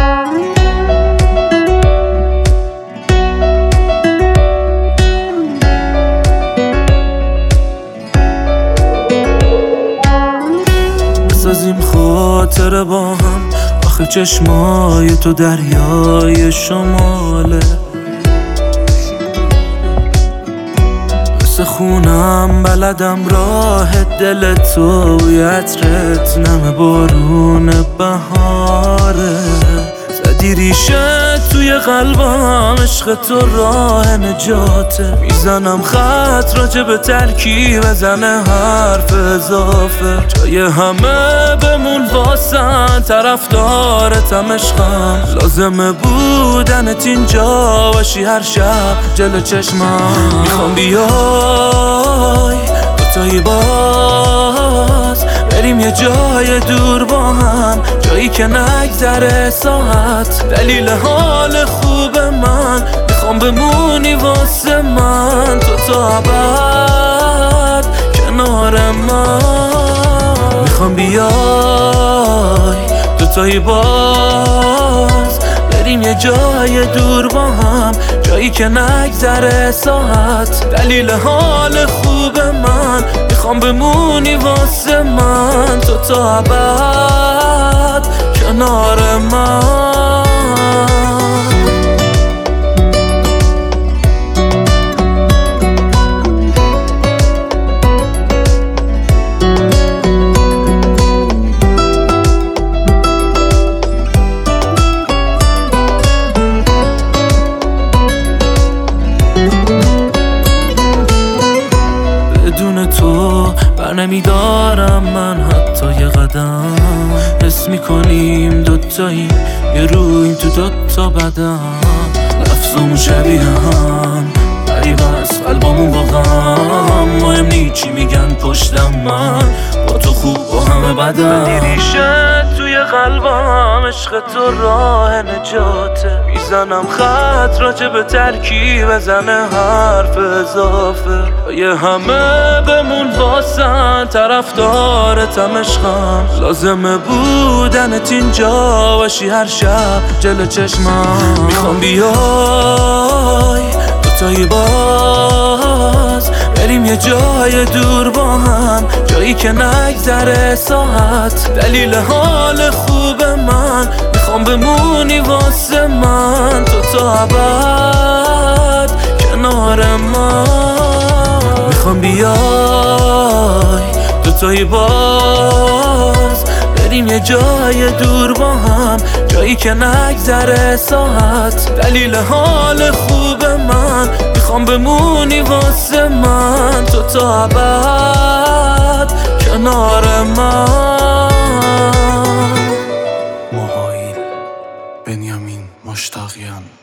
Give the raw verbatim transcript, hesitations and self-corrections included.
بسازیم خاطره با هم، آخه چشمای تو دریای شماله. مثل خونم بلدم راه دل تو، یه عطرت نم بارون بهاره. زدی ریشه توی قلبم، عشق تو راه نجاته. میزنم خط راجع به ترکیب، بزنه حرف اضافه. جای همه بمون واسن، طرفدارتم عشقم. لازمه بودنت اینجا باشی هر شب جلو چشمم. میخوام بیای دوتایی باز بریم یه جای دور با هم، جایی که نگذره ساعت. دلیل حال خوب من، میخوام بمونی واسه من، تو تا ابد کنار من. میخوام بیای دوتایی باز بریم یه جای دور با هم، جایی که نگذره ساعت. دلیل حال خوب من، میخوام بمونی واسه من، تو تا ابد کنار من. بدون تو بر نمیدارم من حتی یه قدم. حس میکنیم دوتایی یه رویم تو دوتا بدن. لفظامون شبیه هم غریب است قلبامون با غم. مهم نی چی میگن پشتم، من با تو خوب و همه بدم. زدی ریشه توی قلبم، عشق تو راه نجاته. میزنم خط راجع به ترکیب، بزنه حرف اضافه. یه همه بمون واسن، طرفدارتم عشقم. لازمه بودنت اینجا باشی هر شب جلو چشمم. میخوام بیای دوتایی باز بریم یه جای دور با هم، جایی که نگذره ساعت. دلیل حال خوب من، میخوام بمونی واسه من، تو تا ابد کنار من. میخوام بیای دوتایی باز بریم یه جای دور با هم، جایی که نگذره ساعت. دلیل حال خوب من، میخوام بمونی واسه من، تو تا ابد کنار من. مهاییل بنیامین مشتاقیان.